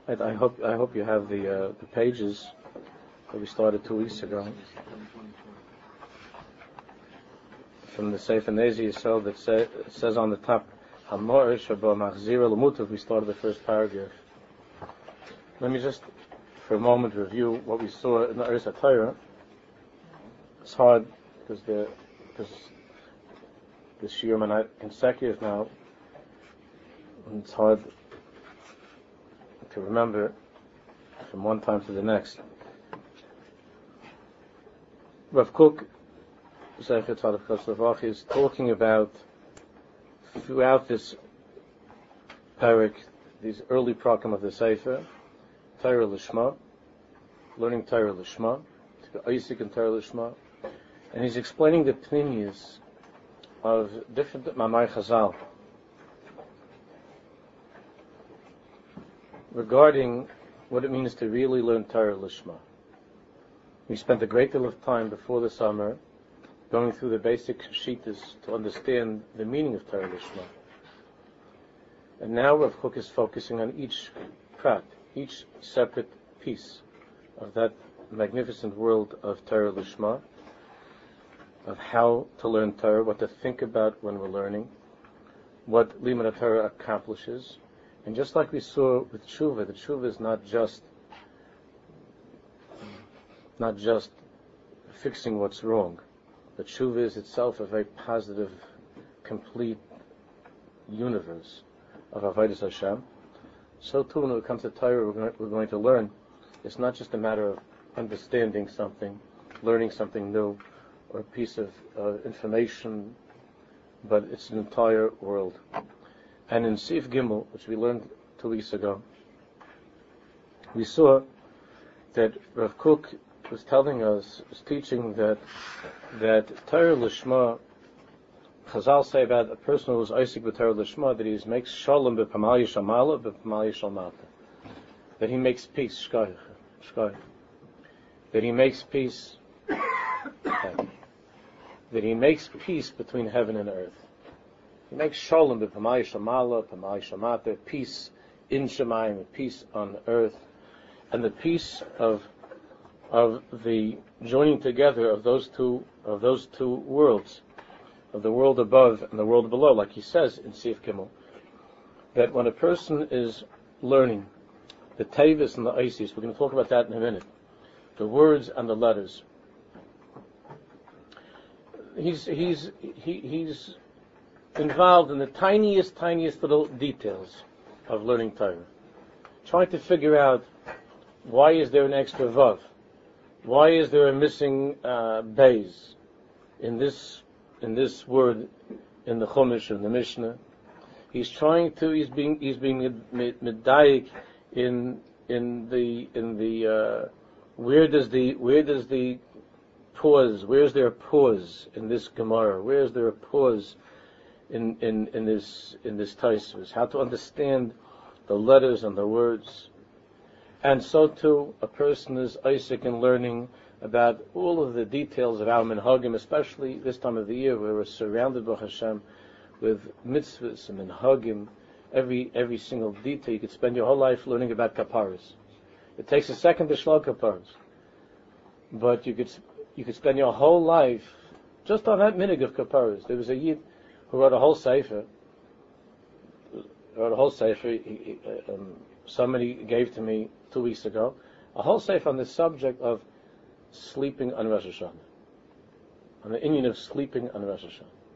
I hope you have the pages that we started 2 weeks ago from the Sefer Nezi Yisrael that says on the top Hamor Shaba Machzira L'Mutav. We started the first paragraph. Let me just for a moment review what we saw in the Eretz HaTorah. It's hard because the shiurim are not consecutive now, and it's hard to remember from one time to the next. Rav Kook, Zecher Tzadok Chassidavach, is talking about throughout this parak, these early prakim of the Sefer, Torah Lishma, learning Torah Lishma, Isaac and Torah Lishma, and he's explaining the pnimius of different Mamar Chazal regarding what it means to really learn Torah Lishma. We spent a great deal of time before the summer going through the basic shittas to understand the meaning of Torah Lishma. And now Rav Kook is focusing on each prat, each separate piece of that magnificent world of Torah Lishma, of how to learn Torah, what to think about when we're learning, what Limud Torah accomplishes. And just like we saw with Tshuva, the Tshuva is not just fixing what's wrong. But Tshuva is itself a very positive, complete universe of Avodas Hashem. So too, when it comes to Torah, we're going to learn. It's not just a matter of understanding something, learning something new, or a piece of information, but it's an entire world. And in Sif Gimel, which we learned 2 weeks ago, we saw that Rav Kook was teaching that Torah Lishma, Chazal say about a person who is Isaac with Torah Lishma, that he makes Shalom b'Pamal Yishamala b'Pamal Yishalmata, that he makes peace, Shkoyach, that he makes peace, that he makes peace between heaven and earth. He makes Shalom b'Pamal Yishamala b'Pamal Yishalmata, peace in Shemayim, peace on earth, and the peace of the joining together of those two worlds, of the world above and the world below, like he says in Sif Gimel, that when a person is learning the Tevis and the Isis, we're going to talk about that in a minute, the words and the letters, he's involved in the tiniest little details of learning Torah, trying to figure out why is there an extra vav. Why is there a missing beis in this word in the Chumash and the Mishnah? He's being medayik in the where does the pause? Where is there a pause in this Gemara? Where is there a pause in this Tosfos? How to understand the letters and the words. And so too, a person is Isaac in learning about all of the details of our minhagim, especially this time of the year where we're surrounded by Hashem with mitzvahs and minhagim, every single detail. You could spend your whole life learning about kaparas. It takes a second to shlo kaparas, but you could spend your whole life just on that minhag of kaparas. There was a yid who wrote a whole sefer. Somebody gave to me 2 weeks ago a whole sefer on the subject of sleeping on Rosh Hashanah, on the inyan of sleeping on Rosh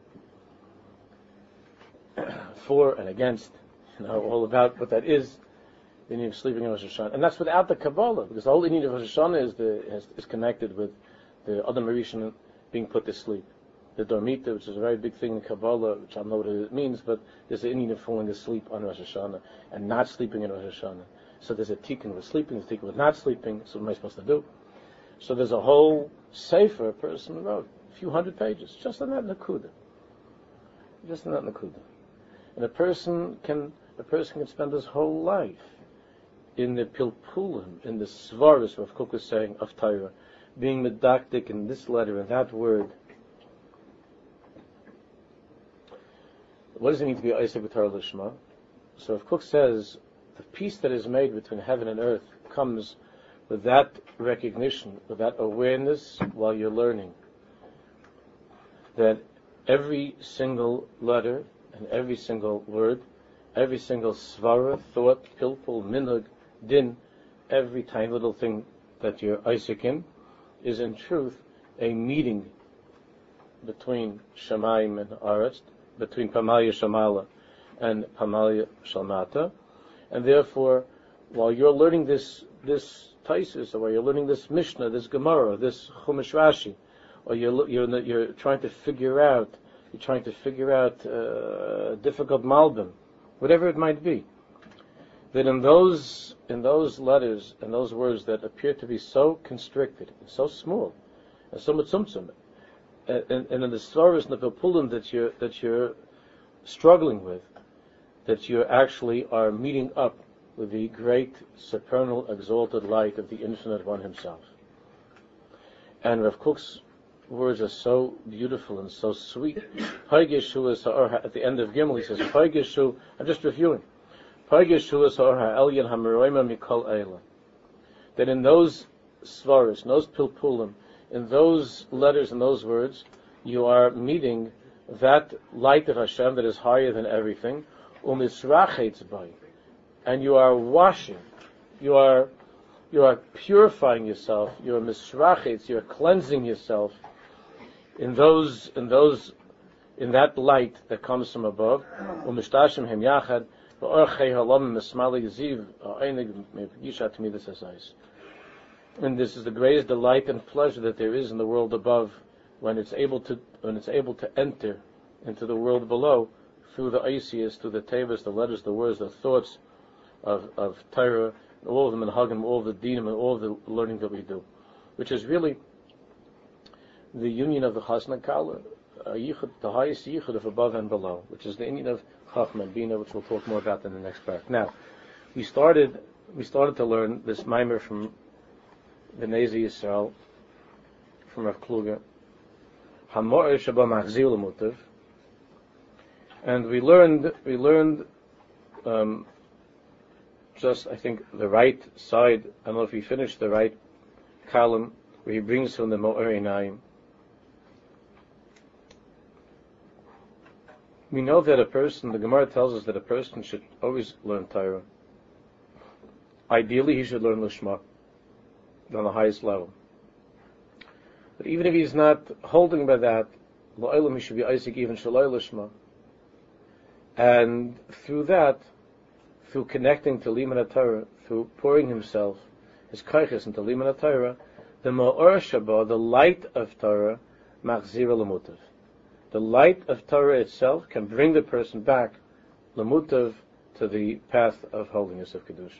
Hashanah, for and against, all about what that is, the inyan of sleeping on Rosh Hashanah, and that's without the Kabbalah, because the whole inyan of Rosh Hashanah is connected with the Adam Rishon being put to sleep. The Dormita, which is a very big thing in Kabbalah, which I don't know what it means, but there's an Indian of falling asleep on Rosh Hashanah and not sleeping in Rosh Hashanah. So there's a tikkun with sleeping, there's a tikkun with not sleeping, so what am I supposed to do? So there's a whole sefer a person wrote, a few hundred pages, just on that nakuda. And a person can spend his whole life in the pilpulim, in the svaris, what Kook was saying, of Torah, being medakdik in this letter and that word. What does it mean to be Isaac with Torah Lishma? So if Kook says the peace that is made between heaven and earth comes with that recognition, with that awareness while you're learning, that every single letter and every single word, every single svara, thought, pilpul, minhag, din, every tiny little thing that you're Isaac in, is in truth a meeting between Shamayim and Aretz, between Pamalia Shamala and Pamalia Shalmata, and therefore, while you're learning this Taisus, or while you're learning this Mishnah, this Gemara, this Chumash Rashi, or you're trying to figure out difficult Malbim, whatever it might be, that in those letters and those words that appear to be so constricted, and so small, and so mutzumtzum, and in the svaros and the pilpulim that you're struggling with, that you actually are meeting up with the great supernal exalted light of the Infinite One Himself. And Rav Kook's words are so beautiful and so sweet. At the end of Gimel, he says, I'm just reviewing. That in those svaros, in those pilpulim, in those letters and those words, you are meeting that light of Hashem that is higher than everything, and you are washing, you are purifying yourself, you are misrachetz, you are cleansing yourself in that light that comes from above. And this is the greatest delight and pleasure that there is in the world above, when it's able to enter into the world below through the Isis, through the Tevas, the letters, the words, the thoughts of Torah, all of the Minhagim, all of the Dinim, and all of the learning that we do, which is really the union of the Chasna Kala, the highest yichud of above and below, which is the union of Chachma and Bina, which we'll talk more about in the next part. Now, we started to learn this mimer from the Nezi Yisrael, from Rav Kluger, Hamor Shaba Machzir L'Mutav, and we learned just, I think, the right side. I don't know if he finished the right column where he brings from the Mo'er Einayim. We know that the Gemara tells us that a person should always learn Torah. Ideally, he should learn Lishma on the highest level. But even if he's not holding by that, La'olam, he should be Isaac even Shalai Lishma. And through that, through connecting to Limud Torah, through pouring himself, his kaiches into Limud Torah, the Ma'or Shaba, the light of Torah, Machzira L'Mutav. The light of Torah itself can bring the person back, L'Mutav, to the path of holiness of Kedusha.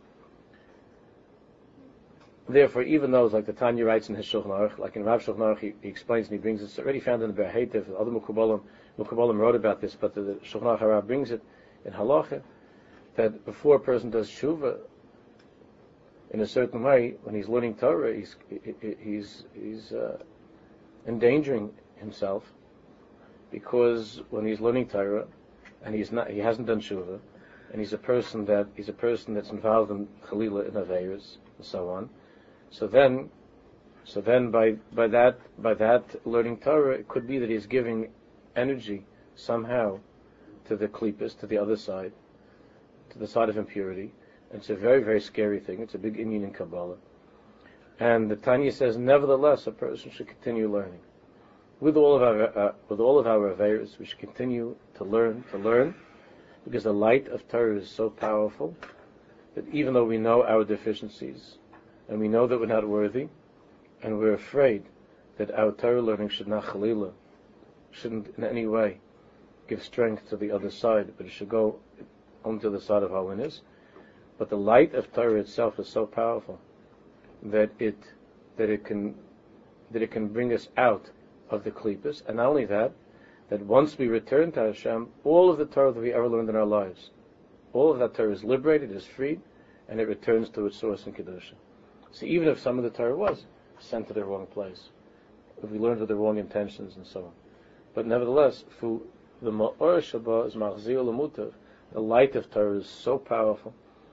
Therefore, even those, like the Tanya writes in his Shulchan Aruch, like in Rav Shulchan Aruch, he explains and he brings it. It's already found in the Be'er other Mukubbalim wrote about this, but the Shulchan Aruch Harav brings it in Halacha, that before a person does Shuvah, in a certain way, when he's learning Torah, he's endangering himself, because when he's learning Torah, and he hasn't done Shuvah, and he's a person that's involved in Chalila, in Aveirus, and so on. So then by that learning Torah, it could be that he's giving energy somehow to the klippas, to the other side, to the side of impurity. And it's a very, very scary thing. It's a big Indian in Kabbalah. And the Tanya says, nevertheless, a person should continue learning. With all of our Aveirus, we should continue to learn, because the light of Torah is so powerful that even though we know our deficiencies, and we know that we're not worthy, and we're afraid that our Torah learning shouldn't in any way give strength to the other side, but it should go onto the side of holiness. But the light of Torah itself is so powerful that it can bring us out of the klippas, and not only that once we return to Hashem, all of the Torah that we ever learned in our lives, all of that Torah is liberated, is freed, and it returns to its source in Kedusha. So even if some of the Torah was sent to the wrong place, if we learned with the wrong intentions and so on, but nevertheless, through the Ma'or Shaba is Machzir L'Mutav, the light of Torah is so powerful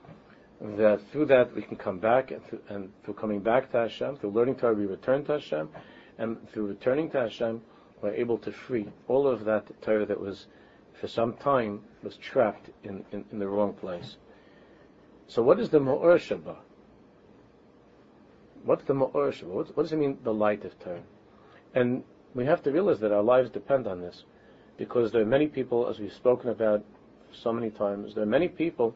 that through that we can come back, and through coming back to Hashem, through learning Torah, we return to Hashem, and through returning to Hashem, we're able to free all of that Torah that was, for some time, was trapped in the wrong place. So what is the Ma'or Shaba? What's the Ma'or Shaba? What does it mean, the light of Torah? And we have to realize that our lives depend on this, because there are many people, as we've spoken about so many times, there are many people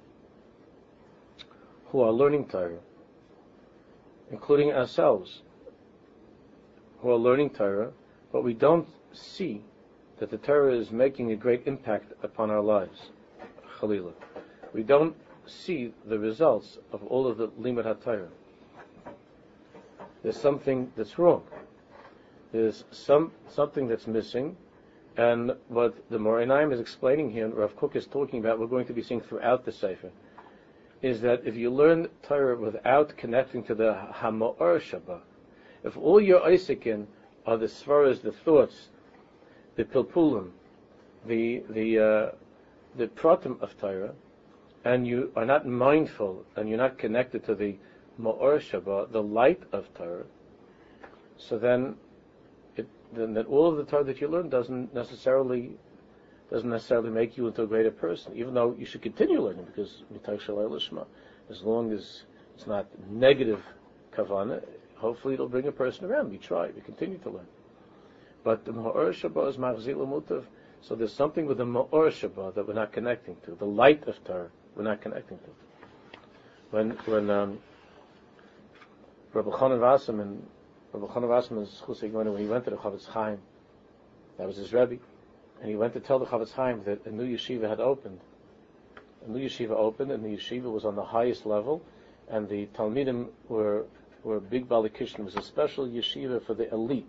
who are learning Torah, including ourselves, who are learning Torah, but we don't see that the Torah is making a great impact upon our lives. Chalila. We don't see the results of all of the Limud HaTorah. There's something that's wrong. There's something that's missing, and what the Morainaim is explaining here, and Rav Kook is talking about, we're going to be seeing throughout the Sefer, is that if you learn Torah without connecting to the Hama'or Shaba, if all your Isakin are the svaras, the thoughts, the pilpulim, the pratim of Torah, and you are not mindful and you're not connected to the Ma'or Shaba, the light of Torah, so then that all of the Torah that you learn doesn't necessarily make you into a greater person, even though you should continue learning, because as long as it's not negative kavanah, hopefully it'll bring a person around. We try, we continue to learn. But the Ma'or Shaba is Machzil Mutav, so there's something with the Ma'or Shaba that we're not connecting to, the light of Torah we're not connecting to. When Rabbi Chanan Wasserman is when he went to the Chavetz Chaim, that was his Rebbe, and he went to tell the Chavetz Chaim that a new yeshiva had opened. A new yeshiva opened, and the yeshiva was on the highest level, and the Talmidim were big Balikishn. It was a special yeshiva for the elite.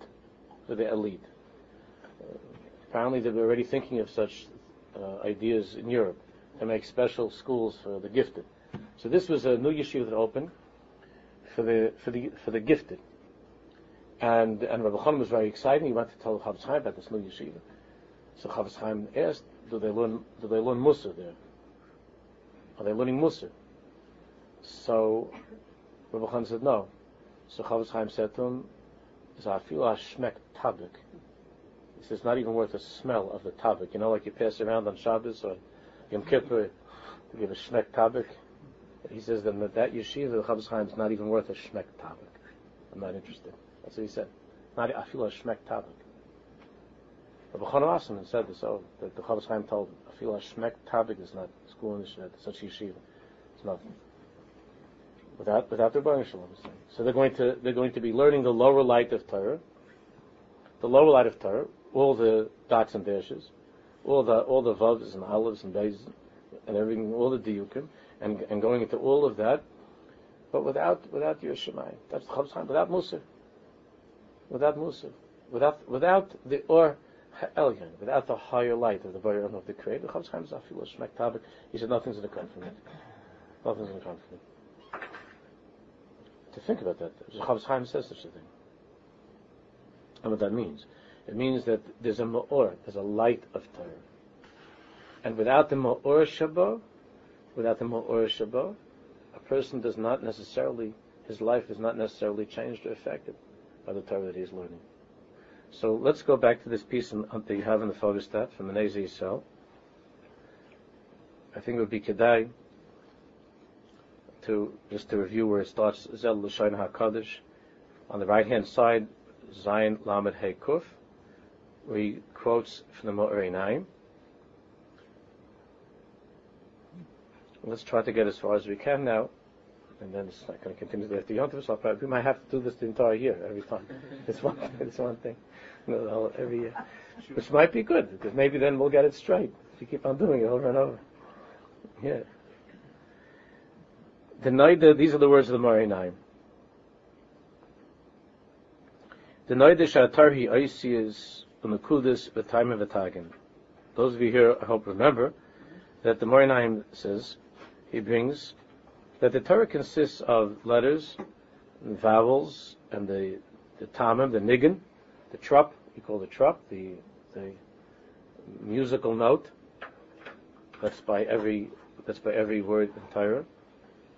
Apparently they were already thinking of such ideas in Europe, to make special schools for the gifted. So this was a new yeshiva that opened for the gifted. And Rabbi Chanan was very excited. He went to tell Chavetz Chaim about this new yeshiva. So Chavetz Chaim asked, do they learn Musar there? Are they learning Musar? So Rabbi Chanan said no. So Chavetz Chaim said to him, Zafila Shmek Tabik. He says, not even worth the smell of the tabik. You know, like you pass around on Shabbos or Yom Kippur to give a Shmek Tabik. He says that yeshiva, the Chavetz Chaim, is not even worth a Shmek Tabik. I'm not interested. That's what he said. Not I feel a Shmek Tabik. Rabbi Chanan Wasserman said this. That the Chavetz Chaim told him, I feel a Shmek Tabik is not school in the Shed, such yeshiva. It's nothing. Without the Baruch Shalom. So they're going to be learning the lower light of Torah. The lower light of Torah, all the dots and dashes, all the vavs and olives and bays and everything, all the diyukim, and going into all of that, but without Yiras Shamayim. That's the Chavetz Chaim. Without Musar. Without the Or Ha'elyon, without the higher light of the Baruch of the Creator. The Chavetz Chaim is Afilo Shmek Tabik. He said nothing's going to come from it. Nothing's going to come from it. To think about that, the Chavetz Chaim says such a thing. And what that means? It means that there's a Ma'or, there's a light of Torah. And without the Ma'or Shaba, a person does not necessarily, his life is not necessarily changed or affected by the Torah that he's learning. So let's go back to this piece that you have in the photostat from Menezes Yisrael. I think it would be kedai to review where it starts, Zel L'Shayin HaKadosh. On the right hand side, Zayin Lamed Hey Kuf, where he quotes from the Mo'erainayim. Let's try to get as far as we can now, and then it's not going to continue to the Yom Tov, so we might have to do this the entire year, every time. It's one thing. Every year. Which might be good, because maybe then we'll get it straight, if you keep on doing it over and over. Yeah. These are the words of the Mo'erainayim. The Noida Shatarhi Oisi is Unukudis V'Taim V'Tagin. Those of you here, I hope, remember that the Mo'erainayim says, he brings, that the Torah consists of letters, and vowels, and the tamim, the niggin, the trup, you call the trup, the musical note. That's by every word in Torah.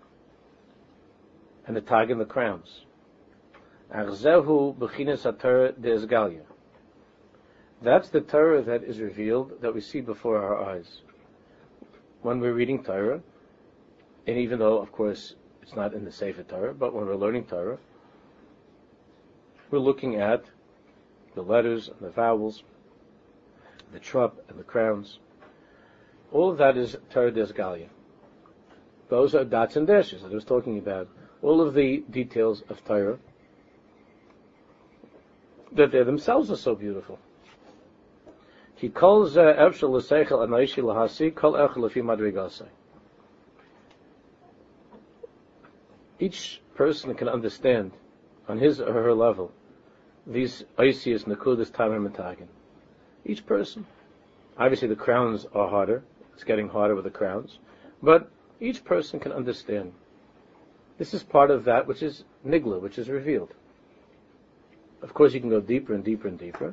and the Tagin, the crowns. Achzehu b'chinas haTorah de'ezgalia. That's the Torah that is revealed, that we see before our eyes. When we're reading Torah, and even though, of course, it's not in the Sefer Torah, but when we're learning Torah, we're looking at the letters and the vowels, the trup and the crowns. All of that is Torah de'ezgalia. Those are dots and dashes that I was talking about. All of the details of Torah, that they themselves are so beautiful. He calls Efshel l'seichel anaishi lahasi kol echel lefi madrigasei. Each person can understand, on his or her level, these Oisius, Nakudas, Tamim, and Tagin. Each person. Obviously the crowns are harder. It's getting harder with the crowns. But each person can understand. This is part of that which is Nigla, which is revealed. Of course you can go deeper and deeper and deeper.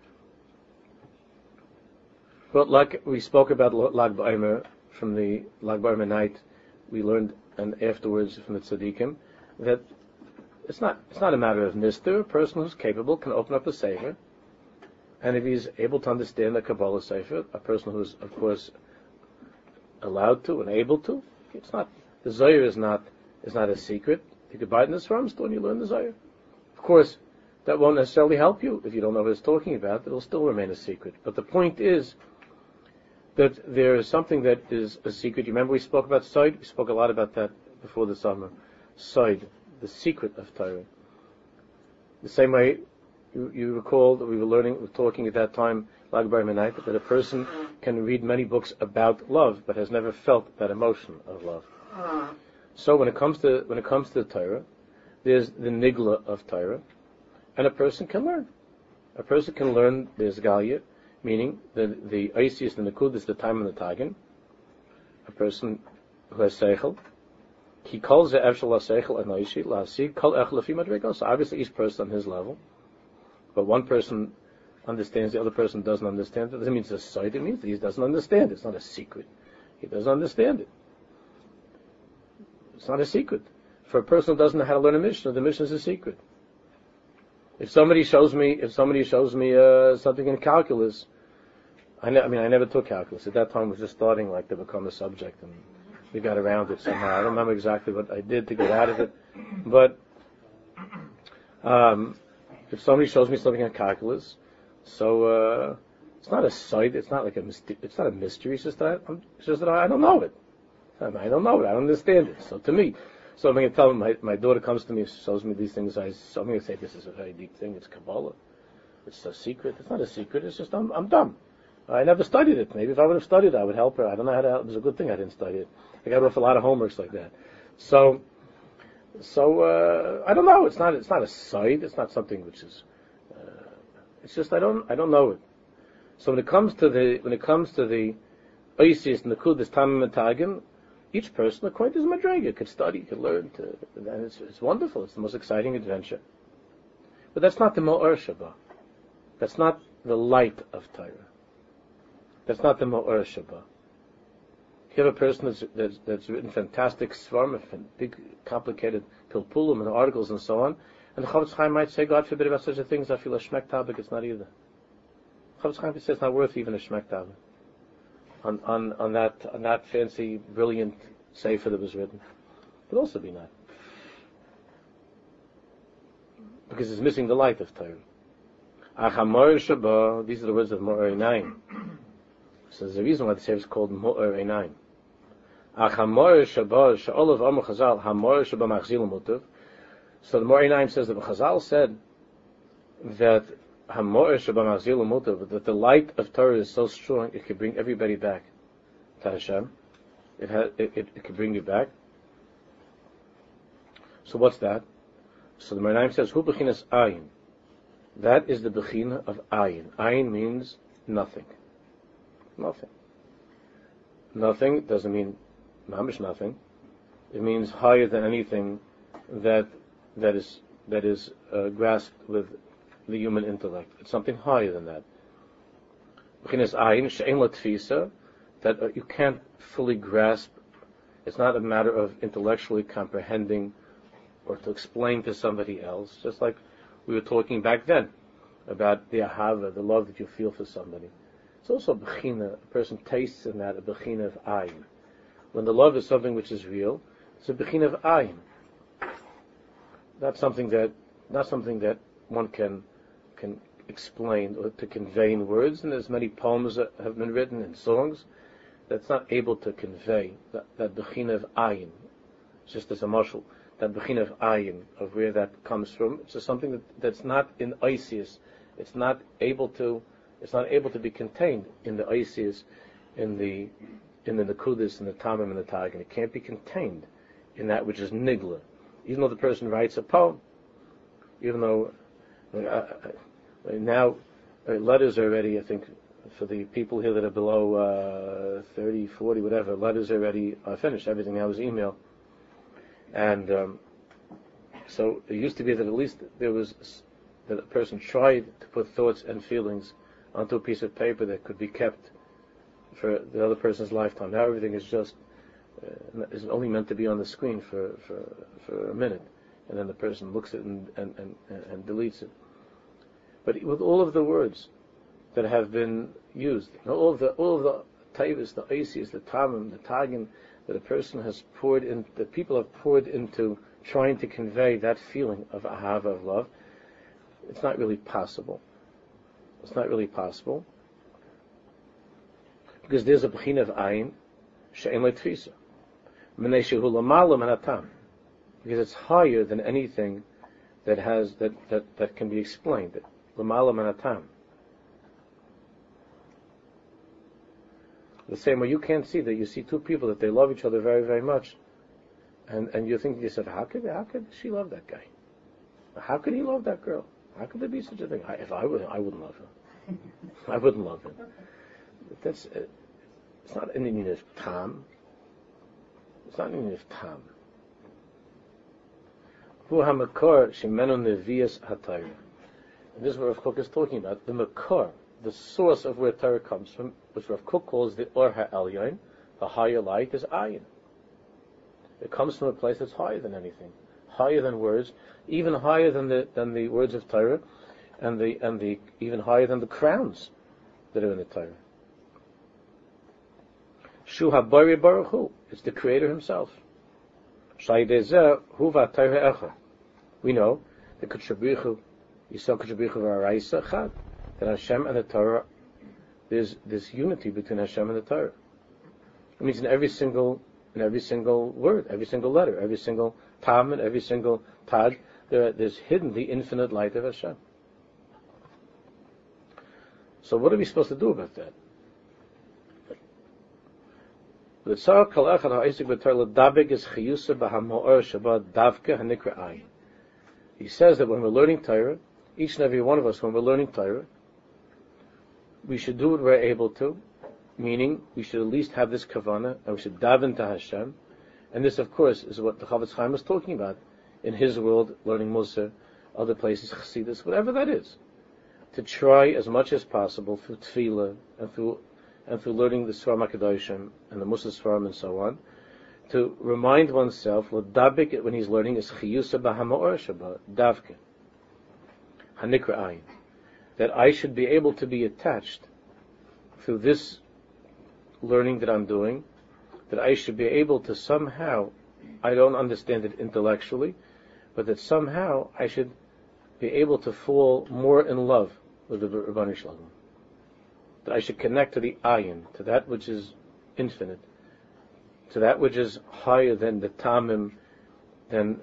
But like we spoke about Lag BaOmer, from the Lag BaOmer night, we learned, and afterwards from the Tzaddikim, that it's not a matter of nister. A person who's capable can open up a sefer, and if he's able to understand the Kabbalah sefer, a person who's, of course, allowed to and able to, it's not, the Zohar is not a secret. You could buy it in the Sfarim store and you learn the Zohar. Of course, that won't necessarily help you if you don't know what it's talking about. It'll still remain a secret. But the point is that there is something that is a secret. You remember we spoke about Sod? We spoke a lot about that before the summer. Sod, the secret of Torah. The same way, you recall that we were talking at that time, Lag BaOmer night, that a person can read many books about love, but has never felt that emotion of love. So when it comes to the Torah, there's the nigla of Torah, and a person can learn. A person can learn the Ezgalia, meaning the Oisius, the Nakudas, the time and the Tagin. A person who has Seichel. He calls the Efshel LaSeichel and Noishi, Lasi, Kol Ech Lefi Madrigos. So obviously each person on his level. But one person understands, the other person doesn't understand. That doesn't mean it's a sight, it means that he doesn't understand. It's not a secret. He doesn't understand it. It's not a secret. For a person who doesn't know how to learn a Mishnah, the Mishnah is a secret. If somebody shows me something in calculus, I never took calculus. At that time, it was just starting to become a subject, and we got around it somehow. I don't remember exactly what I did to get out of it, but if somebody shows me something in calculus, so it's not a sight. It's not it's not a mystery. It's just that I don't know it. I don't know it. I don't understand it. So to me. So I'm going to tell them, my daughter comes to me, shows me these things, I'm going to say, this is a very deep thing, it's Kabbalah. It's a secret. It's not a secret, it's just, I'm dumb. I never studied it. Maybe if I would have studied it, I would help her. I don't know how to help. It was a good thing I didn't study it. I got off a lot of homeworks like that. So I don't know. It's not a sight. It's not something which is, it's just, I don't know it. So when it comes to the Oisius, Nakudas, Tamim, and Tagin, each person, according to his madrega, could study, could learn, and it's wonderful. It's the most exciting adventure. But that's not the Ma'or Shabbat. That's not the light of Torah. That's not the Ma'or Shabbat. You have a person that's written fantastic svarim, big, complicated pilpulim and articles and so on, and the Chofetz Chaim might say, God forbid about such a thing as I feel a shmek tabik. It's not either. Chofetz Chaim says it's not worth even a shmek tabik. On that fancy, brilliant sefer that was written. It could also be not. Because it's missing the light of Torah. Achamor Shabbat, these are the words of Ma'or Einayim. So there's a reason why the sefer is called Ma'or Einayim. Achamor Shabbat, Sha'olav Amar Chazal, Hamor Shabbat Machzil Mutav. So the Ma'or Einayim says that Chazal said that Hamor Shabbat Machzil Mutav, that the light of Torah is so strong it can bring everybody back to Hashem. It can bring you back. So what's that? So the Ma'or Einayim says, Hu Bechinas Ayin. That is the Bechina of Ayin. Ayin means nothing. Nothing. Nothing doesn't mean mamish nothing. It means higher than anything that is grasped with the human intellect. It's something higher than that. Bechinas Ayin she'en la tfisa, that you can't fully grasp. It's not a matter of intellectually comprehending or to explain to somebody else, just like we were talking back then about the ahava, the love that you feel for somebody. It's also a bechina, a person tastes in that, a bechina of ayin. When the love is something which is real, it's a bechina of ayin. Not something that one can explain or to convey in words, and there's many poems that have been written and songs that's not able to convey that bechina of ayin. Just as a marshal, that bechina of ayin, of where that comes from, it's just something that's not in Isis. It's not able to be contained in the Isis, in the Nakudis, in the Tamim, and the Tag, and it can't be contained in that which is nigla. Even though the person writes a poem, even though now letters are already, I think, for the people here that are below 30, 40, whatever, letters are already finished. Everything now is email. And so it used to be that at least that a person tried to put thoughts and feelings onto a piece of paper that could be kept for the other person's lifetime. Now everything is just is only meant to be on the screen for a minute, and then the person looks at it and deletes it. But with all of the words that have been used, all of the taivas, the isis, the tamim, the tagin, that a person has poured in, that people have poured into trying to convey that feeling of ahava, of love, it's not really possible. It's not really possible because there's a bechina of ayin she'en le'tfisa, minei shehu l'malam hanatam, because it's higher than anything that has that can be explained. L'malam hanatam. The same way you can't see that you see two people that they love each other very, very much, and you think to yourself, how could she love that guy? How could he love that girl? How could there be such a thing? If I wouldn't love her. I wouldn't love him. It's not an Indian of tam. It's not an Indian of tam. Hu hamakor shemenu nevias hatayr. And this is what Rav Kook is talking about. The makor, the source of where Torah comes from, which Rav Kook calls the Or HaElyon, the higher light, is ayin. It comes from a place that's higher than anything, higher than words, even higher than the words of Torah, and the even higher than the crowns that are in the Torah. Shu HaBari Baruch Hu, it's the Creator Himself. Shaydezeh Hu VaTorah Echad. We know the Kutshabrichu, Yisrael Kutshabrichu VaRaisa Chad, that Hashem and the Torah, there's this unity between Hashem and the Torah. It means in every single word, every single letter, every single tam, and every single tag, there's hidden the infinite light of Hashem. So what are we supposed to do about that? He says that when we're learning Torah, each and every one of us, when we're learning Torah, we should do what we're able to, meaning we should at least have this kavanah, and we should daven to Hashem. And this, of course, is what the Chavetz Chaim was talking about in his world, learning Musar, other places, Chassidus, whatever that is, to try as much as possible through Tefillah and through learning the Sfarim HaKadoshim and the Musar Sfarim and so on, to remind oneself, l'dabik, when he's learning, is chiyusa b'hama'or shaba, davke, hanikra ayin, that I should be able to be attached through this learning that I'm doing, that I should be able to somehow, I don't understand it intellectually, but that somehow I should be able to fall more in love with the Rabbanu Shalom. That I should connect to the ayin, to that which is infinite, to that which is higher than the tamim, than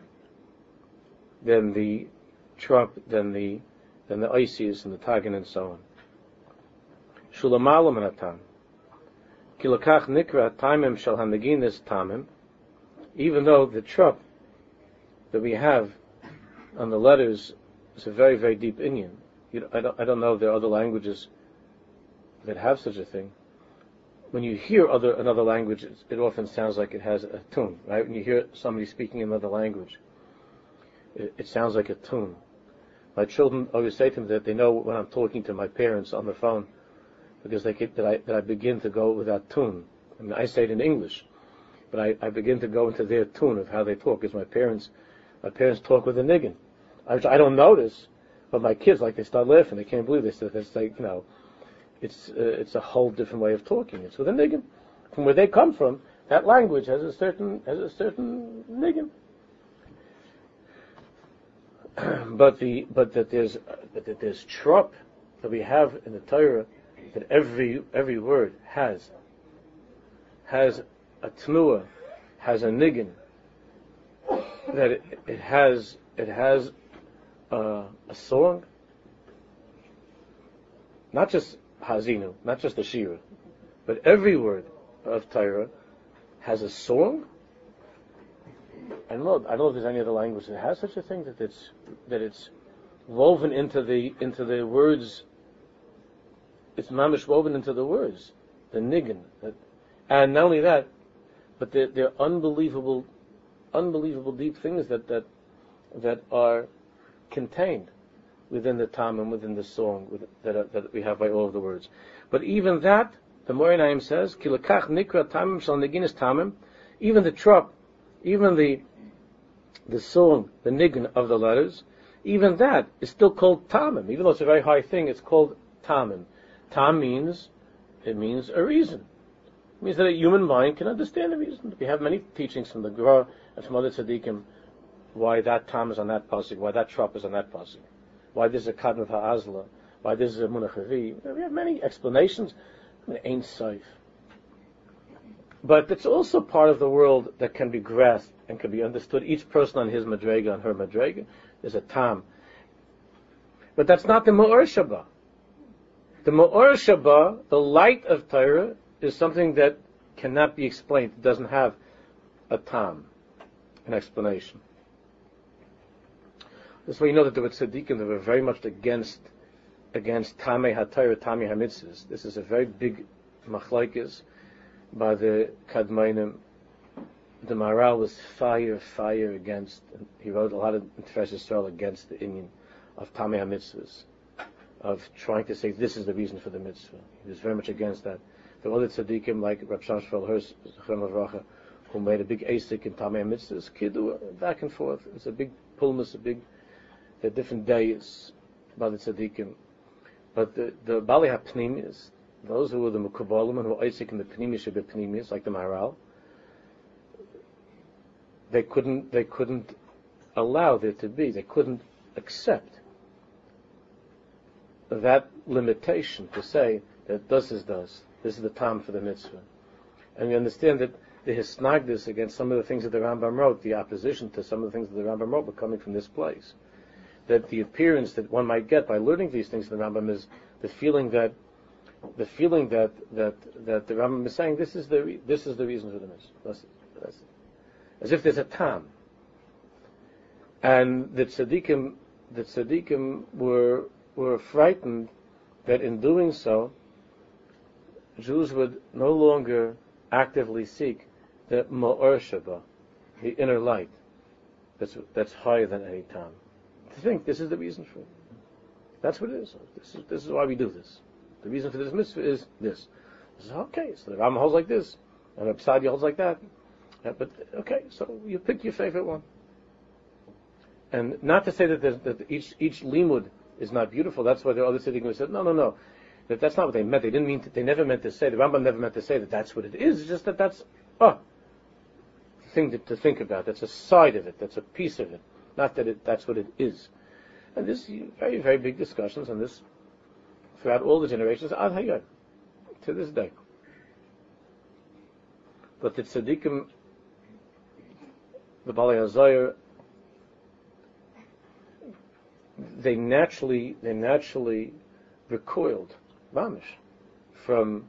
the trump, than the Isis and the Tagin and so on. Shulamalam and Atam. Kilakach Nikra Tamim Shal Hanaginis Tamim, even though the trump that we have on the letters is a very, very deep Indian. I don't know if there are other languages that have such a thing. When you hear another language, it often sounds like it has a tune, right? When you hear somebody speaking another language, it sounds like a tune. My children always say to me that they know when I'm talking to my parents on the phone, because that I begin to go with that tune. I mean, I say it in English, but I begin to go into their tune of how they talk, because my parents My parents talk with a niggin. I don't notice, but my kids, like, they start laughing. They can't believe this. It's like, it's a whole different way of talking. It's with a niggin. From where they come from, that language has a certain niggin. but that there's trop that we have in the Torah, that every word has a tnua, has a niggin, that it has a song, not just hazinu, not just the shira, but every word of Torah has a song. I don't know if there's any other language that has such a thing, that it's woven into the words. It's mamish woven into the words, the niggin. And not only that, but they're unbelievable deep things that are contained within the tamim, within the song that we have by all of the words. But even that, the Moreh Neim says, "Ki lekach nikra tamim shel neginis tamim," even the trop, even the song, the niggin of the letters, even that is still called tamim. Even though it's a very high thing, it's called tamim. Tam means a reason. It means that a human mind can understand a reason. We have many teachings from the Gra and from other tzaddikim why that tam is on that pasuk, why that trop is on that pasuk, why this is a kadmot ha'azla, why this is a munachavi. We have many explanations. Ain't safe. But it's also part of the world that can be grasped and can be understood. Each person on his madrega, on her madrega, there's a tam. But that's not the Ma'or Shabbat. The Ma'or Shabbat, the light of Torah, is something that cannot be explained. It doesn't have a tam, an explanation. That's why you know that there were tzaddikim that were very much against Tamei HaTorah, Tamei HaMitzvahs. This is a very big machlokes by the Kadmainim. The Maharal was fire against, and he wrote a lot of Tiferes Yisrael against the inyan of Tamei HaMitzvahs, of trying to say this is the reason for the mitzvah. He was very much against that. There were other tzaddikim like Rab Shlomo Hirsch, who made a big asik in Tamei HaMitzvahs, kiddu, back and forth. It's a big pulmus, there are different days by the tzaddikim. But the Bali HaPnimis, those who were the Mukabalim and who were asik in the Pnimis Shebe Pnimis, like the Maharal, they couldn't allow there to be, they couldn't accept that limitation to say that this is the time for the mitzvah. And we understand that the hisnagdus against some of the things that the Rambam wrote, the opposition to some of the things that the Rambam wrote, were coming from this place. That the appearance that one might get by learning these things in the Rambam is the feeling that the Rambam is saying this is the reason for the mitzvah. As if there's a tam. And the tzaddikim were frightened that in doing so, Jews would no longer actively seek the Ma'or Shabbat, the inner light that's higher than any tam. To think this is the reason for it. That's what it is. This is why we do this. The reason for this mitzvah is this. This is okay. So the Rambam holds like this, and the Psadi holds like that. Yeah, but okay, so you pick your favorite one. And not to say that each limud is not beautiful. That's why the other tzaddikim said, no. That's not what they meant. They never meant to say. The Rambam never meant to say that that's what it is. It's just that that's thing to think about. That's a side of it. That's a piece of it. Not that that's what it is. And this very, very big discussions on this throughout all the generations ad hayom, to this day. But the tzaddikim, the Balei HaZohar, they naturally recoiled, mamish, from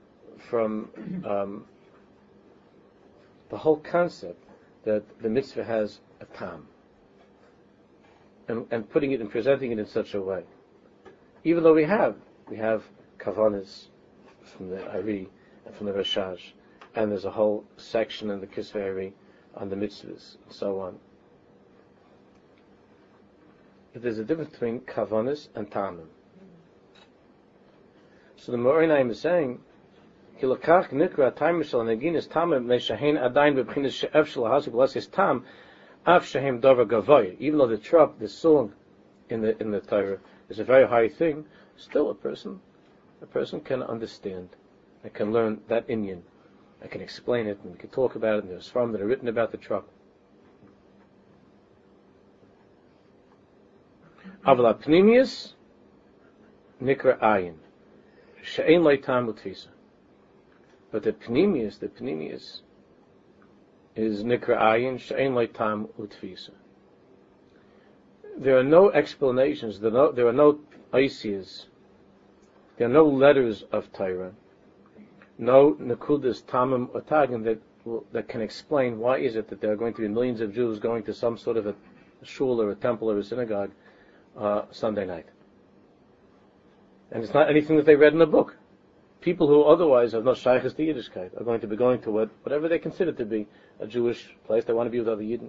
the whole concept that the mitzvah has a tam, and putting it and presenting it in such a way. Even though we have kavanas from the Ari and from the Rashash, and there's a whole section in the Kisvei Ari on the mitzvahs and so on. But there's a difference between kavanas and tamim. So the Moreh Neim is saying, Af shehem davar gavoy. Even though the trop, the song in the Torah is a very high thing, still a person can understand and can learn that inyan. I can explain it, and we can talk about it, and there's farm that are written about the trop. Aval pnimius nikra ayin she'ein leitam utvisa. But the pnimius is nikra ayin she'ein leitam utvisa. There are no explanations. There are no isias. There are no letters of Torah, no nekudas tamim or tagim that can explain why is it that there are going to be millions of Jews going to some sort of a shul or a temple or a synagogue Sunday night. And it's not anything that they read in a book. People who otherwise have no shaykhs to Yiddishkeit are going to be going to whatever they consider to be a Jewish place. They want to be with other Yidden.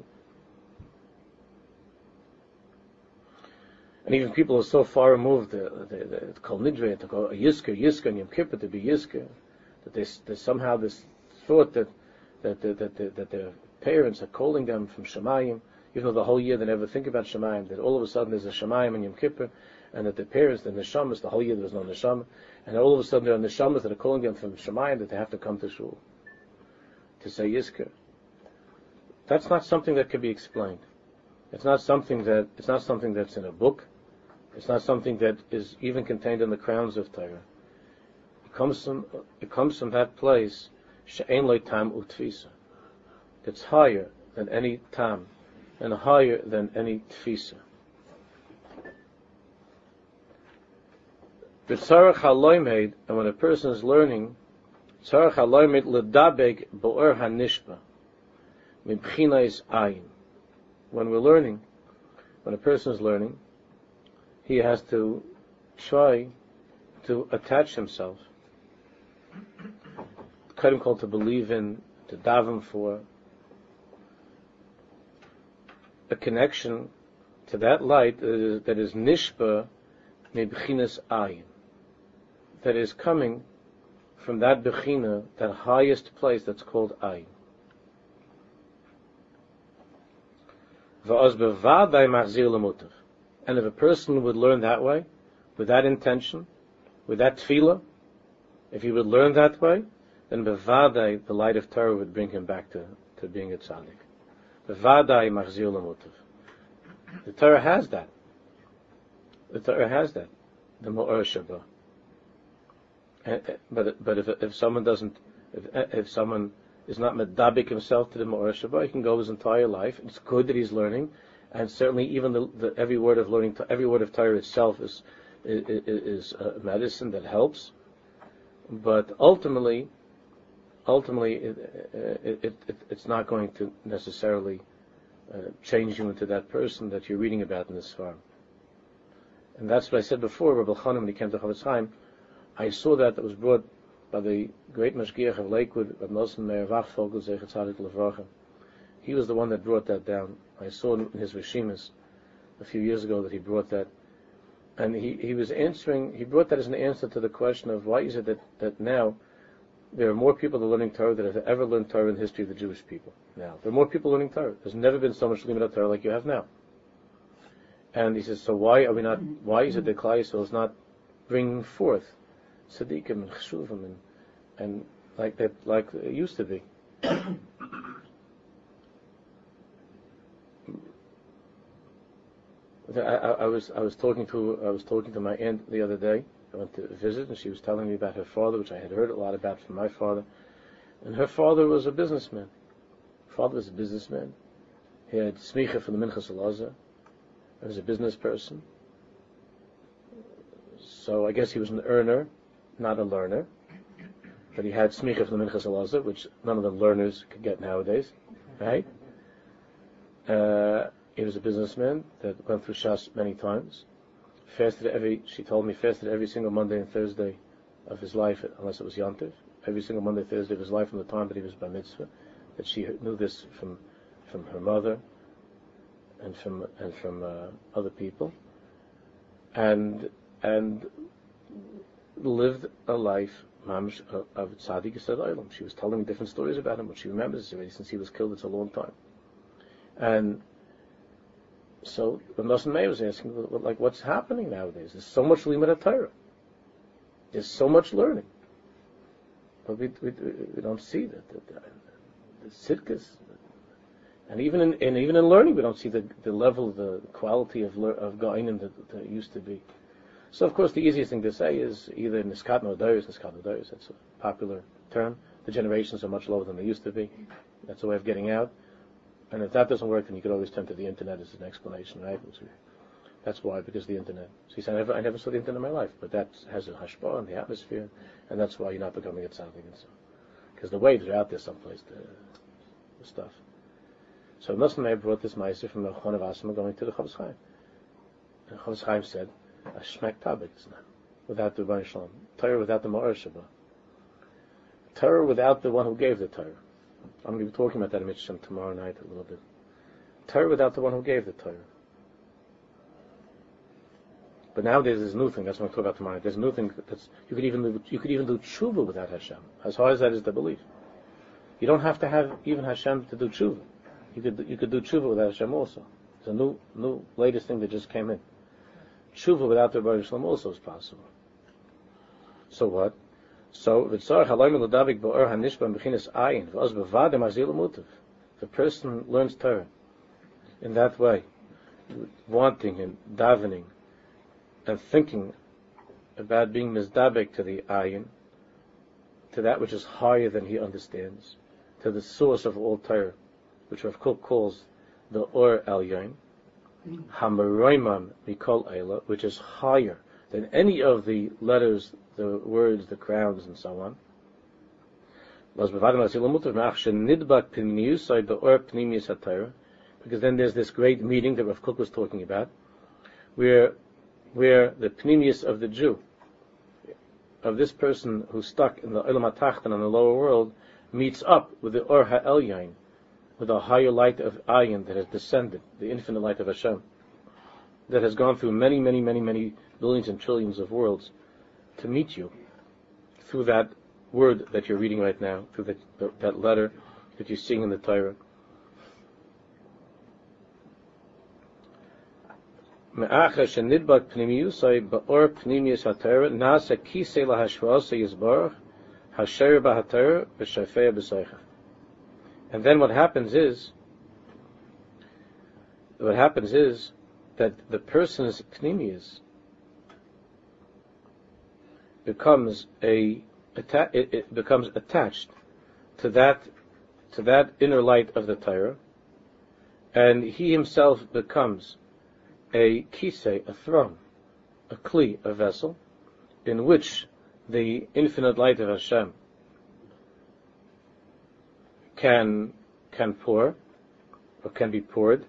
And even people who are so far removed, they call Nidre to go a Yisker, and Yom Kippur to be Yisker, that they somehow this thought that their parents are calling them from Shemayim, even though the whole year they never think about Shemayim, that all of a sudden there's a Shemayim and Yom Kippur, and that their parents, the Neshamas, the whole year there was no Neshama, and all of a sudden there are Neshamas that are calling them from Shemayim that they have to come to Shul to say Yisker. That's not something that can be explained. It's not something that's in a book. It's not something that is even contained in the crowns of Torah. It comes from that place, she'ein lo tam u'tfisa. It's higher than any tam, and higher than any tfisa. B'tzarech haloimed, and when a person is learning, tzarech haloimed ledabeg bo'er hanishba, mibchinais ayin. When a person is learning, he has to try to attach himself, to believe in, to daven for, a connection to that light that is nishba mebchinas ayin, that is coming from that bechina, that highest place that's called ayin. V'oz bevadai machzir lemutav. And if a person would learn that way, with that intention, with that tefillah, if he would learn that way, then bevadai, the light of Torah would bring him back to being a tzaddik. Bevadai machzir lemutav. The Torah has that. The Ma'or Shabbat. But if someone doesn't, if someone is not medabik himself to the Ma'or Shabbat, he can go his entire life. It's good that he's learning, and certainly even every word of learning, every word of Torah itself is medicine that helps. But ultimately, it's not going to necessarily change you into that person that you're reading about in this farm. And that's what I said before. Rabbi Chanan, when he came to Chofetz Chaim, I saw that was brought by the great Mashgiach of Lakewood, Rabbi Nosson Meir Wachvogel, Zecher Tzadik Levracha. He was the one that brought that down. I saw in his Rishimas a few years ago that he brought that. And he brought that as an answer to the question of why is it that now there are more people that are learning Torah than have ever learned Torah in the history of the Jewish people. Now, there are more people learning Torah. There's never been so much limud Torah like you have now. And he says, so why is it that Klal Yisrael is not bringing forth tzaddikim and cheshuvim and like it used to be? I was talking to my aunt the other day. I went to visit, and she was telling me about her father, which I had heard a lot about from my father. And her father was a businessman. He had smicha from the Minchas Elazar. He was a business person. So I guess he was an earner, not a learner. But he had smicha from the Minchas Elazar, which none of the learners could get nowadays, right? He was a businessman that went through Shas many times. She told me, fasted every single Monday and Thursday of his life, unless it was Yontif. Every single Monday, Thursday of his life from the time that he was bar mitzvah. That she knew this from her mother and from other people, and lived a life of tzaddik yesod olam. She was telling me different stories about him, but she remembers already since he was killed. It's a long time. And so when Nosson Meir was asking, like, what's happening nowadays? There's so much limud Torah. There's so much learning. But we don't see that the sitkas, and even in learning, we don't see the level, the quality of Ga'inim that it used to be. So, of course, the easiest thing to say is either Niskat Nodaris. That's a popular term. The generations are much lower than they used to be. That's a way of getting out. And if that doesn't work, then you could always turn to the internet as an explanation, right? That's why, because the internet. So he said, I never saw the internet in my life, but that has a hashpah in the atmosphere, and that's why you're not becoming a tzaddik and so. Because the waves are out there someplace, the stuff. So Nosson Meir brought this ma'aser from the Chon of Asma going to the Chofetz Chaim. And Chofetz Chaim said, a shmek tabik is not. Without the Rebbeinu Shalom. Torah without the Ma'or Shabbat. Torah without the one who gave the Torah. I'm going to be talking about that in Mitzvah tomorrow night a little bit. Torah without the one who gave the Torah. But nowadays there's a new thing. That's what I'm talking about tomorrow night. There's a new thing that's you could even do tshuva without Hashem. As hard as that is to believe, you don't have to have even Hashem to do tshuva. You could do tshuva without Hashem also. It's a new latest thing that just came in. Tshuva without the Rebbeinu Shalom also is possible. So what? So v'tzarich halayim l'davik ba'or hanishban b'chinas ayin v'oz b'vadem azil l'mutav. If a person learns Torah in that way, wanting and davening and thinking about being mizdabek to the ayin, to that which is higher than he understands, to the source of all Torah, which Rav Kook calls the Or Elyon, Hamaroimam Mikol Eila, which is higher than any of the letters, the words, the crowns, and so on. Because then there's this great meeting that Rav Kook was talking about, where the pnimius of the Jew, of this person who's stuck in the Olam HaTachton, in the lower world, meets up with the Or HaElyon, with a higher light of Ayin that has descended, the infinite light of Hashem, that has gone through many, many, many, many billions and trillions of worlds to meet you through that word that you're reading right now, through that letter that you're seeing in the Torah. And then what happens is that the person's pnimius becomes becomes attached to that inner light of the Torah, and he himself becomes a kisei, a throne, a kli, a vessel, in which the infinite light of Hashem can pour, or can be poured,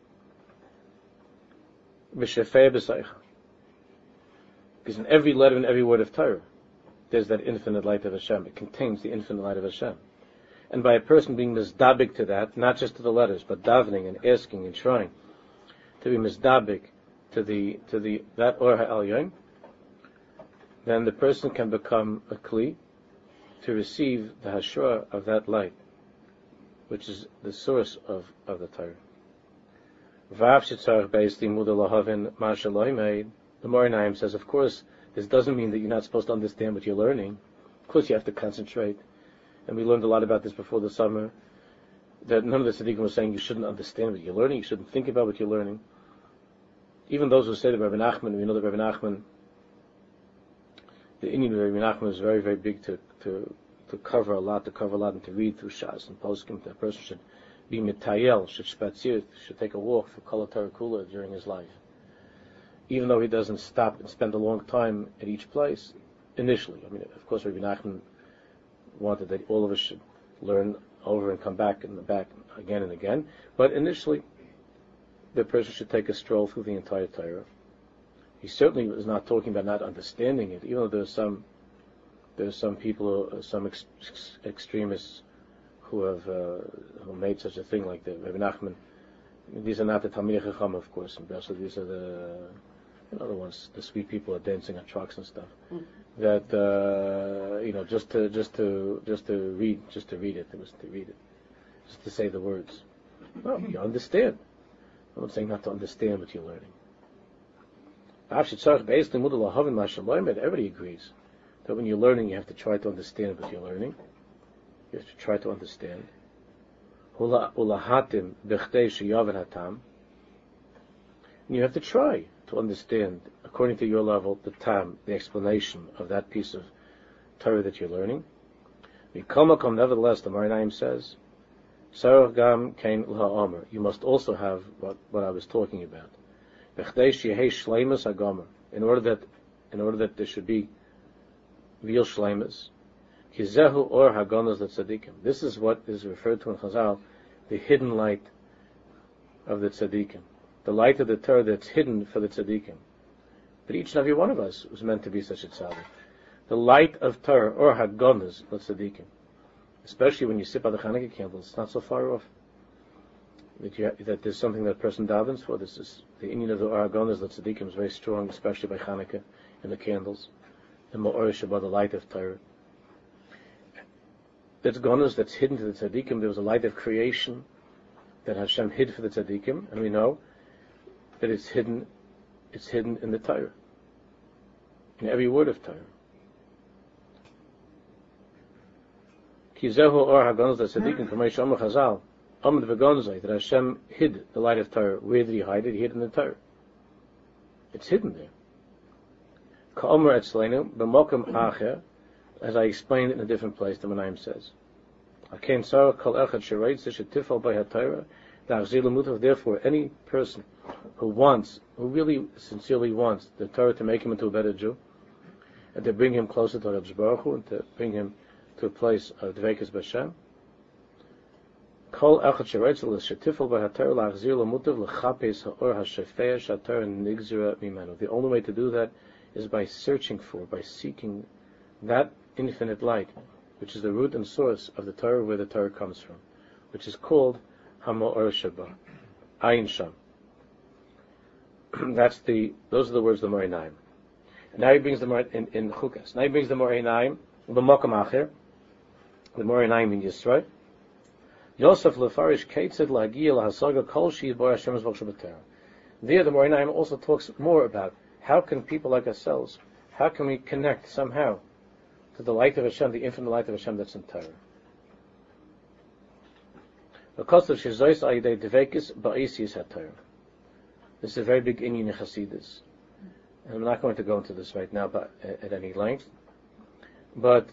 because in every letter and every word of Torah, there's that infinite light of Hashem. It contains the infinite light of Hashem. And by a person being mizdabik to that, not just to the letters, but davening and asking and trying to be mizdabik to that Or HaElyon, then the person can become a kli to receive the hashra of that light, which is the source of the Torah. The Morinayim says, of course, this doesn't mean that you're not supposed to understand what you're learning. Of course you have to concentrate. And we learned a lot about this before the summer, that none of the tzaddikim was saying you shouldn't understand what you're learning, you shouldn't think about what you're learning. Even those who say that Rabbi Nachman, we know that Rabbi Nachman, the Indian Rabbi Nachman is very, very big to cover a lot and to read through Shas and Poskim. That person should be mitayel, should spatzir, should take a walk for Kol HaTorah Kula during his life. Even though he doesn't stop and spend a long time at each place, initially. I mean, of course, Rabbi Nachman wanted that all of us should learn over and come back and back again and again. But initially, the person should take a stroll through the entire Torah. He certainly was not talking about not understanding it, even though there's some people, some extremists who have who made such a thing like the Rabbi Nachman. These are not the Talmidei Chacham, of course, in Breslau. These are the ones, the sweet people are dancing on trucks and stuff. That just to read it. It was to read it, just to say the words. No, you understand. I'm not saying not to understand what you're learning. Everybody agrees that when you're learning, you have to try to understand what you're learning. You have to try to understand. And you have to try to understand, according to your level, the tam, the explanation of that piece of Torah that you're learning. Nevertheless, the Marinaim says, you must also have what I was talking about. In order that there should be real shleimus. This is what is referred to in Chazal, the hidden light of the tzaddikim. The light of the Torah that's hidden for the tzaddikim. But each and every one of us was meant to be such a tzaddik. The light of Torah, or hagonas, the tzaddikim. Especially when you sit by the Hanukkah candle, it's not so far off. That there's something that person davens for. This is the inyan of the Aragonas, the tzaddikim is very strong, especially by Hanukkah and the candles. The ma'orish about the light of Torah. That's gonas that's hidden to the tzaddikim. There was a light of creation that Hashem hid for the tzaddikim, and we know that it's hidden in the Torah, in every word of Torah. Kizehu or hagonas the tzaddikim from Yisham Chazal. That Hashem hid the light of Torah. Where did He hide it? He hid it in the Torah. It's hidden there. Ka'omer etzleinu b'mokem acher, as I explained it in a different place. The Manayim says, "Akein sarah kol echad shereitz shetifal by haTorah la'achzir lemutav." Therefore, any person who really sincerely wants the Torah to make him into a better Jew, and to bring him closer to Hakadosh Baruch Hu, and to bring him to a place of dveikus b'Hashem. Kol echad shereitz shetifal by haTorah la'achzir lemutav l'chapes ha'or ha'shefeya she'aTorah nigzira mimenu. The only way to do that is by seeking that infinite light, which is the root and source of the Torah, where the Torah comes from, which is called Hama'or Sheba, Ayin Sham. Those are the words of the Morinaim. Now he brings the in Chukas. Now he brings the Morinaim, B'Mokom Acher, the Morinaim in Yisrael. Yosef Lefarish Keitzed La'Giyah L'Hasaga Kol She'id Bo Hashem Zvok Shabbatera. There the Morinaim also talks more about how can people like ourselves, how can we connect somehow to the light of Hashem, the infinite light of Hashem that's in Torah. This is a very big inyan in Chassidus. And I'm not going to go into this right now at any length. But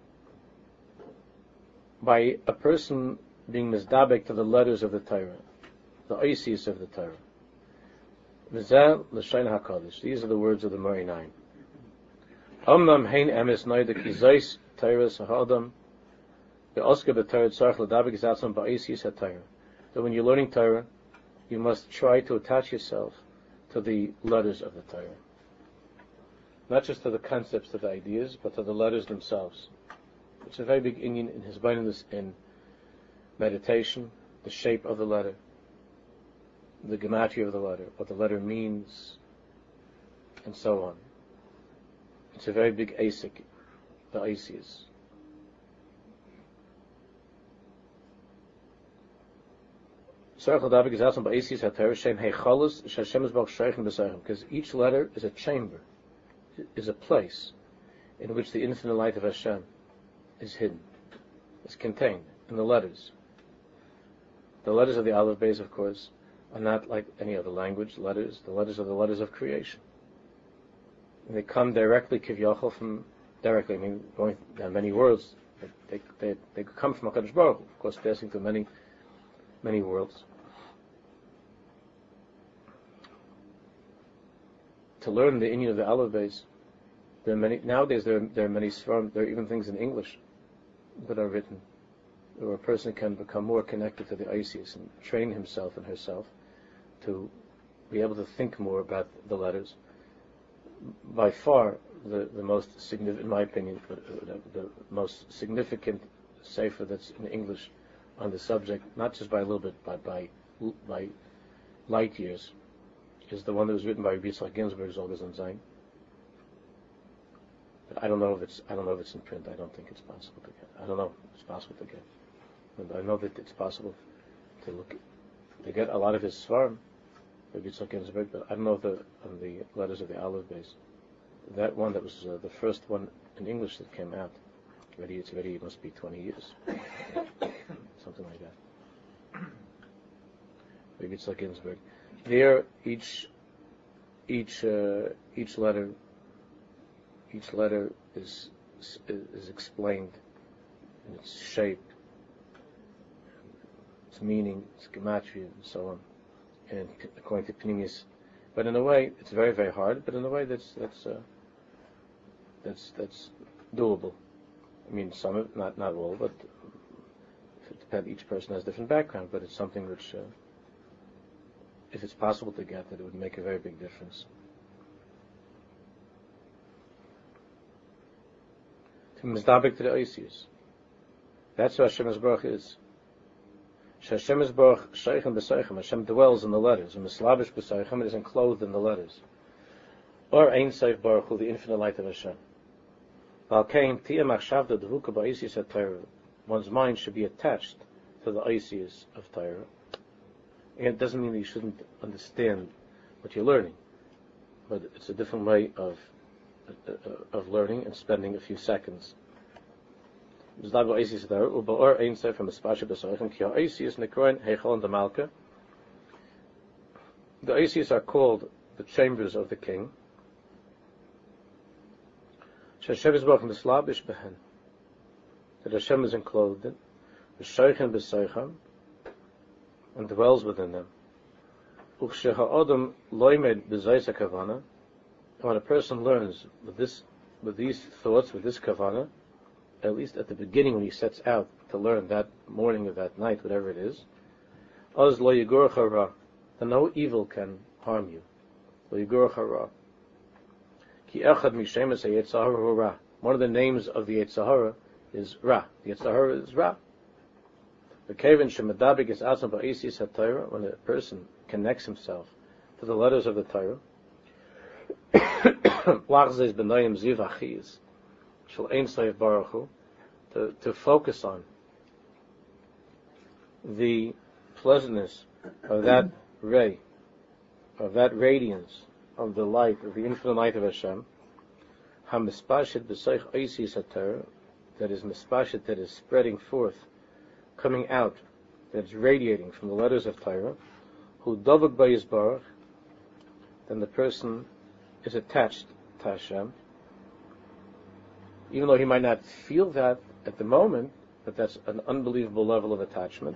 by a person being mizdabek to the letters of the Torah, the oisius of the Torah, these are the words of the Morinaim. Omnam hein emes noida kizois Torahs ha'adam be'oska b'Torah tzarich l'dabek zatzon ba'isius ha'Torah. That when you're learning Torah, you must try to attach yourself to the letters of the Torah. Not just to the concepts of the ideas, but to the letters themselves. It's a very big inyan in his bindiness in meditation, the shape of the letter, the gematria of the letter, what the letter means, and so on. It's a very big asik, the Isis. Because each letter is a chamber, is a place in which the infinite light of Hashem is hidden, is contained in the letters. The letters of the Aleph Beis, of course, are not like any other language letters. The letters are the letters of creation. And they come directly, kivyachol, from directly. I mean, going down many worlds, they come from HaKadosh Baruch Hu, of course, passing through many, many worlds. To learn the inyan of the Aleph Beis, there are many nowadays. There are many svarim. There are even things in English that are written, where a person can become more connected to the Isis and train himself and herself to be able to think more about the letters. By far, the most significant, in my opinion, the most significant sefer that's in English on the subject, not just by a little bit, but by light years, is the one that was written by Rabbi Yitzchak Ginsburg, Zolgazon Zayin. But I don't know if it's in print. I don't think it's possible to get. I don't know if it's possible to get. But I know that it's possible to look They get a lot of his Svarim, Rabbi Yitzchak Ginsburg, but I don't know if on the letters of the Aleph base. That one that was the first one in English that came out, it must be 20 years. Something like that. Rabbi Yitzchak Ginsburg. There, each letter is explained in its shape, its meaning, its gematria, and so on, and according to Pneumius. But in a way, it's very, very hard. But in a way, that's doable. I mean, some of it, not all, but it depends. Each person has a different background, but it's something which, if it's possible to get, that it would make a very big difference. To mizdabek to the Oisius. That's what Hashem Yisborach is. Hashem Yisborach Sheichem b'Seichem. Hashem dwells in the letters. And Mislabish b'Seichem, it is enclosed in the letters. Or Ein Seif Baruch Hu, the infinite light of Hashem. One's mind should be attached to the Oisius of Torah. And it doesn't mean that you shouldn't understand what you're learning, but it's a different way of learning and spending a few seconds. The Oisius are called the chambers of the king. That Hashem is enclosed in, and dwells within them. And when a person learns with these thoughts, with this kavanah, at least at the beginning when he sets out to learn that morning or that night, whatever it is, then no evil can harm you. One of the names of the Yetzer Hara is Ra. The Yetzer Hara is Ra. When a person connects himself to the letters of the Torah, to focus on the pleasantness of that ray, of that radiance, of the light, of the infinite light of Hashem, that is mispashit, that is spreading forth, coming out, that's radiating from the letters of Torah, who davak b'Yisbarach, then the person is attached to Hashem, even though he might not feel that at the moment, but that's an unbelievable level of attachment.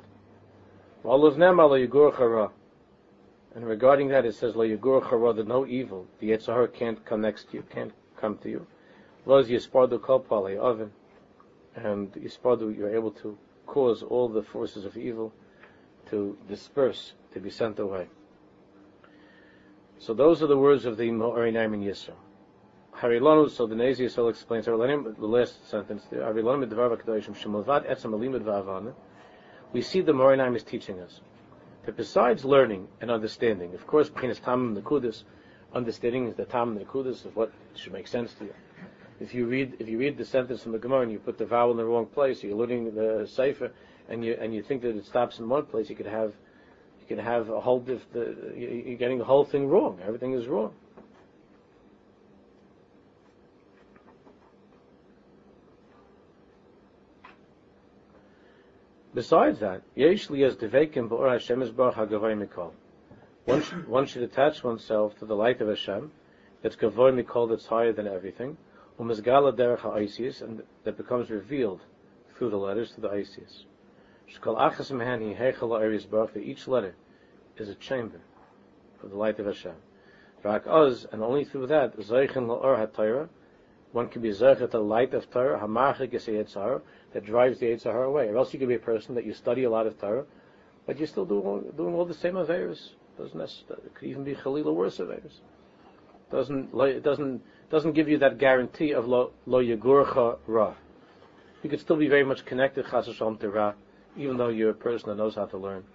And regarding that, it says, that no evil, the Yetzer Hara can't come next to you, can't come to you. And Yispardu, you're able to cause all the forces of evil to disperse, to be sent away. So those are the words of the Ma'orei Naaman Yisro. Harilanu, so the Nezi Yisrael explains, the last sentence there, we see the Ma'orei Naaman is teaching us that besides learning and understanding, of course, B'chinas Tamim Nekudus, understanding is the Tamim Nekudus of what should make sense to you. If you read the sentence from the Gemara and you put the vowel in the wrong place, or you're learning the Sefer, and you think that it stops in one place, you could have a whole you're getting the whole thing wrong. Everything is wrong. Besides that, one should attach oneself to the light of Hashem, that's Gavoy Mikol, that's higher than everything, and that becomes revealed through the letters to the Oisius. That each letter is a chamber for the light of Hashem. And only through that, one can be Zeichen the light of Torah, that drives the Yetzer Hara away. Or else you could be a person that you study a lot of Torah, but you're still doing all the same Averos. It could even be Chalila worse Averos. It doesn't give you that guarantee of lo yagurcha ra. You could still be very much connected chas v'shalom to ra, even though you're a person that knows how to learn.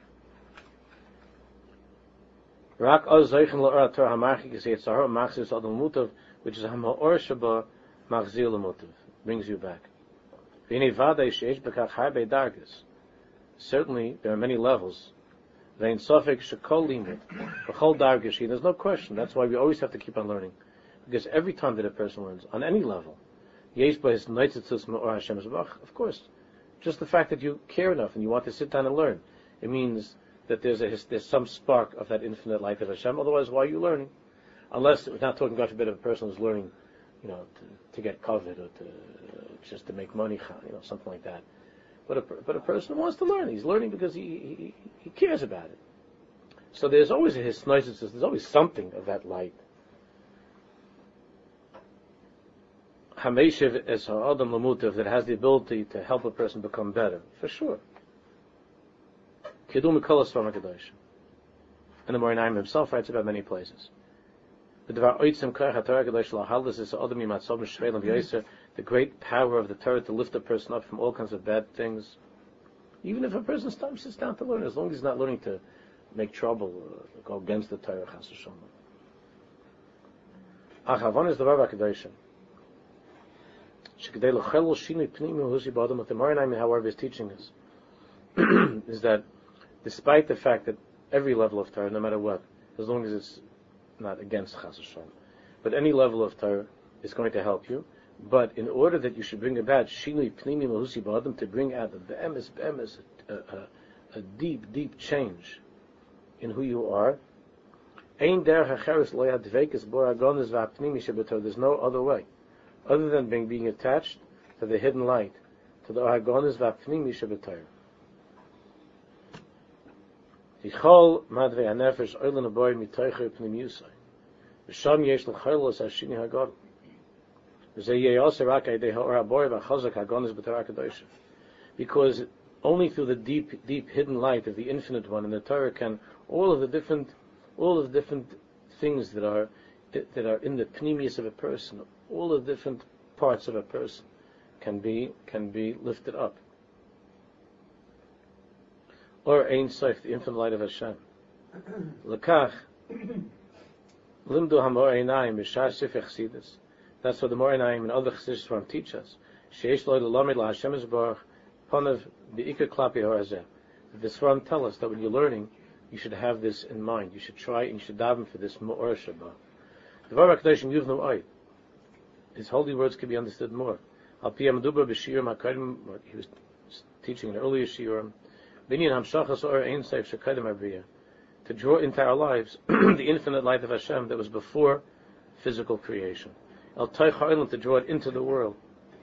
Rak oz zeichen la'or Torah hamachik is Yetzer Hara machzir sadam mutav, which is hama'or shaba machzir l'mutav, brings you back. V'nei vadei sheish b'kach harbe dargas. Certainly, there are many levels Vein Sofik Shekol Limit, B'chol Dargashi. There's no question. That's why we always have to keep on learning. Because every time that a person learns, on any level, Yesh B'His Neitzitzus Me'or Hashem Zebach, of course, just the fact that you care enough and you want to sit down and learn, it means that there's some spark of that infinite light of Hashem. Otherwise, why are you learning? Unless we're not talking, God forbid, of a person who's learning, to get covered or just to make money, something like that. But a person who wants to learn, he's learning because he cares about it. So there's always a hisnoisis, there's always something of that light. Hameshiv es ha'adam lamutav, that has the ability to help a person become better, for sure. Kidum Mikolas Svam HaKadosh. And the Morinayim himself writes about many places. The great power of the Torah to lift a person up from all kinds of bad things. Even if a person sits down to learn, as long as he's not learning to make trouble or go against the Torah, Chas V'Shalom. Achavon is the Rav HaKadosh. What the Morinayim, however, is teaching us is that despite the fact that every level of Torah, no matter what, as long as it's not against Chas V'Shalom, but any level of Torah is going to help you. But in order that you should bring about Shinui Pnimi Mahusi Ba'adam, to bring out the be'emes a deep change in who you are, Ein derech hacheres lo yadvekes bo hagonis va'apnimi shebetorah. There's no other way other than being attached to the hidden light, to the hagonis va'apnimi shebetorah. Yichol madvei hanefesh oilen aboy mitoicher pnimiusai. V'sham yesh l'chaylos hashini hagadol. Because only through the deep hidden light of the infinite one in the Torah can all of the different things that are in the pneumius of a person, all the different parts of a person can be lifted up. Or Ein Sof, the infinite light of Hashem. Lekach limdu hamor einayim b'shar sifech chassidus. That's what the Morinayim and other Chassidus teach us. Sheish lo l'lamed l'Hashem Yisborach panav be'ikar klapi ha'azeh. The Sfarim tell us that when you're learning, you should have this in mind. You should try and you should daven for this Me'or Shabbat. The Devar HaKadosh Yuvnu Oy. His holy words can be understood more. Al pi ha'medubar b'shiurim ha'kodim, he was teaching in earlier shiurim. Binyan hamshachas or ein seif shekodim ha'briyah. To draw into our lives the infinite light of Hashem that was before physical creation. El Toich Ha'olam, to draw it into the world.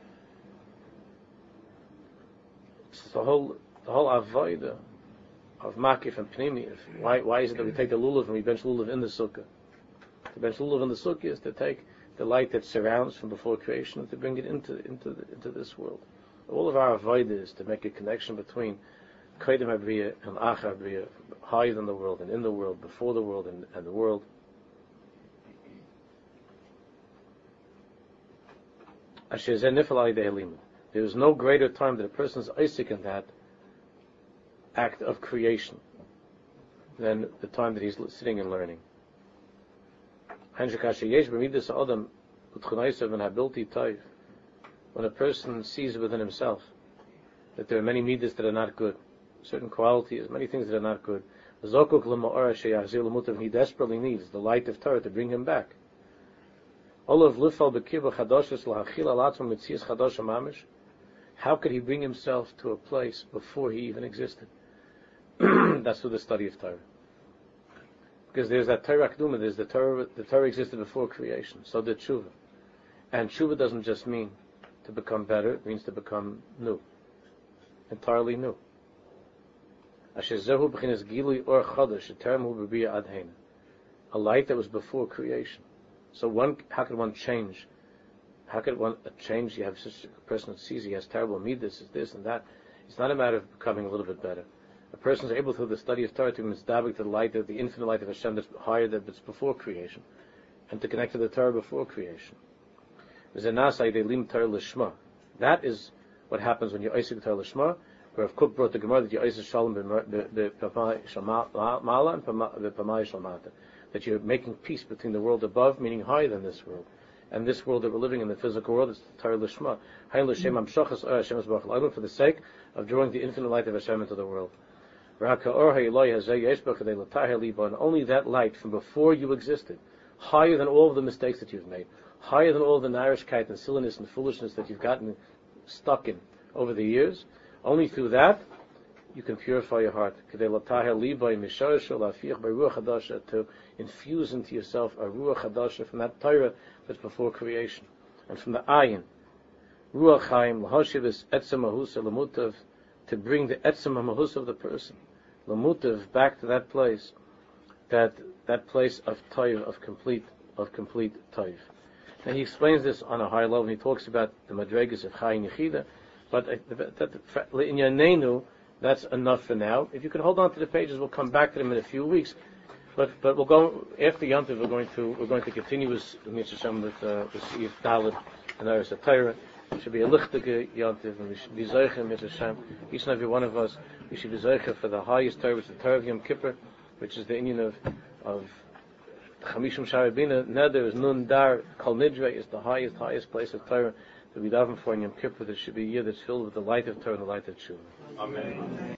It's the whole avodah of Makif and Pnimi. Why is it that we take the lulav and we bench lulav in the sukkah? To bench lulav in the sukkah is to take the light that surrounds from before creation and to bring it into this world. All of our avodah is to make a connection between Kodim HaBriyah and Achar HaBriyah, higher than the world and in the world, before the world and the world. There is no greater time that a person is Isaac in that act of creation than the time that he's sitting and learning. When a person sees within himself that there are many midas that are not good, certain qualities, many things that are not good, he desperately needs the light of Torah to bring him back. How could he bring himself to a place before he even existed? That's through the study of Torah. Because there's that Torah Akduma, there's the Torah existed before creation, so did Tshuva. And Tshuva doesn't just mean to become better, it means to become new. Entirely new. A light that was before creation. So how could one change? How could one change? You have such a person that sees he has terrible midas, this and that. It's not a matter of becoming a little bit better. A person is able through the study of Torah to misdabik to the light, the infinite light of Hashem that's higher, that's before creation, and to connect to the Torah before creation. That is what happens when you Isaac Torah Lishma. Where Rav Kook brought the Gemara that you Isaac Shalom b'Pamai Shalmala and b'Pamai Shalmata. That you're making peace between the world above, meaning higher than this world, and this world that we're living in, the physical world. It's the Torah Lishma. For the sake of drawing the infinite light of Hashem into the world. And only that light from before you existed, higher than all of the mistakes that you've made, higher than all the narishkeit and silliness and foolishness that you've gotten stuck in over the years, only through that you can purify your heart. To infuse into yourself a ruach hadasha from that Torah that's before creation. And from the ayin, ruach chaim, lahoshivis etzem mahusa lamutav, to bring the etzem mahusa of the person, lamutav, back to that place, that place of toiv, of complete toiv. And he explains this on a higher level, and he talks about the madregas of Chayin Yechida, but in Yanenu, that's enough for now. If you can hold on to the pages, we'll come back to them in a few weeks. But we'll go after Yom Tov. We're going to continue with Siyif Dalet and Eretz Torah. It should be a lichtige Yom Tov, and we should be zeicher Mitzvah Hashem. Each and every one of us, we should be zeicher for the highest Torah, which is the Torah of Yom Kippur, which is the Inyan of Chamishim Sharabina. Neder is Nun Dar Kol Nidre is the highest place of Torah that we daven for in Yom Kippur. That should be a year that's filled with the light of Torah and the light of Tshuva. Amen.